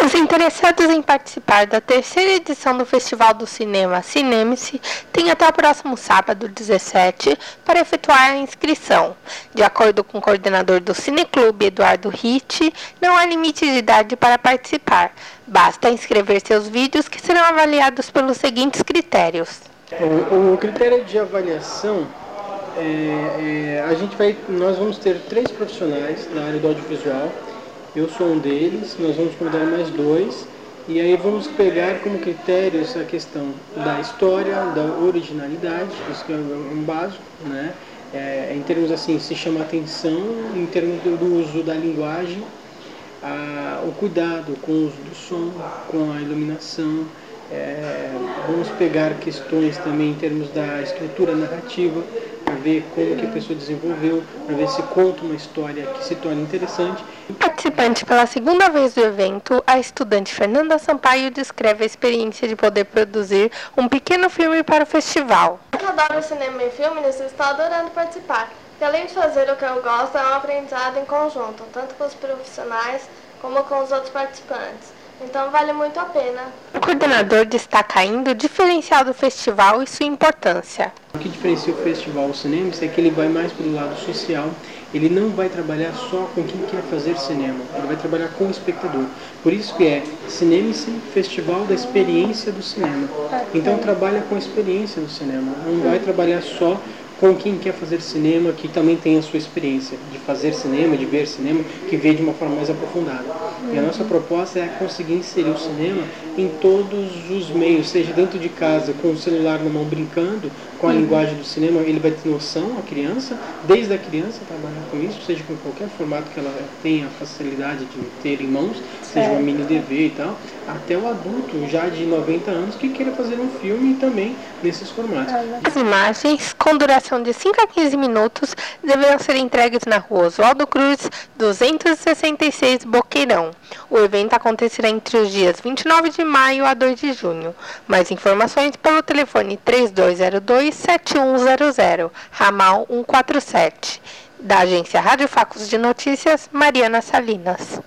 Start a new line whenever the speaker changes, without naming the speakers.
Os interessados em participar da terceira edição do Festival do Cinema Cinemice têm até o próximo sábado, 17, para efetuar a inscrição. De acordo com o coordenador do Cineclube, Eduardo Ritt, não há limite de idade para participar. Basta inscrever seus vídeos que serão avaliados pelos seguintes critérios.
O critério de avaliação, nós vamos ter 3 profissionais na área do audiovisual. Eu sou um deles, nós vamos convidar mais 2, e aí vamos pegar como critérios a questão da história, da originalidade, isso que é um básico, né? Em termos assim, se chama atenção, em termos do uso da linguagem, o cuidado com o uso do som, com a iluminação. Vamos pegar questões também em termos da estrutura narrativa, para ver como que a pessoa desenvolveu, para ver se conta uma história que se torna interessante.
Participante pela segunda vez do evento, a estudante Fernanda Sampaio descreve a experiência de poder produzir um pequeno filme para o festival.
Eu adoro cinema e filmes e estou adorando participar. E além de fazer o que eu gosto, é um aprendizado em conjunto, tanto com os profissionais como com os outros participantes. Então vale muito a pena.
O coordenador destaca ainda o diferencial do festival e sua importância.
O que diferencia o Festival Cinemice é que ele vai mais para o lado social. Ele não vai trabalhar só com quem quer fazer cinema, ele vai trabalhar com o espectador. Por isso que é Cinemice, Festival da Experiência do Cinema. Então trabalha com a experiência do cinema, não vai trabalhar só com quem quer fazer cinema, que também tem a sua experiência de fazer cinema, de ver cinema, que vê de uma forma mais aprofundada. E a nossa proposta é conseguir inserir o cinema em todos os meios, seja dentro de casa, com o celular na mão, brincando com a linguagem do cinema, ele vai ter noção, a criança, desde a criança trabalhar com isso, seja com qualquer formato que ela tenha a facilidade de ter em mãos, seja uma mini DV e tal, até o adulto já de 90 anos que queira fazer um filme também nesses formatos.
As imagens, com duração de 5 a 15 minutos, deverão ser entregues na rua Oswaldo Cruz, 266 Boqueirão. O evento acontecerá entre os dias 29 de maio a 2 de junho. Mais informações pelo telefone 3202-7100, ramal 147. Da agência Rádio Facos de Notícias, Mariana Salinas.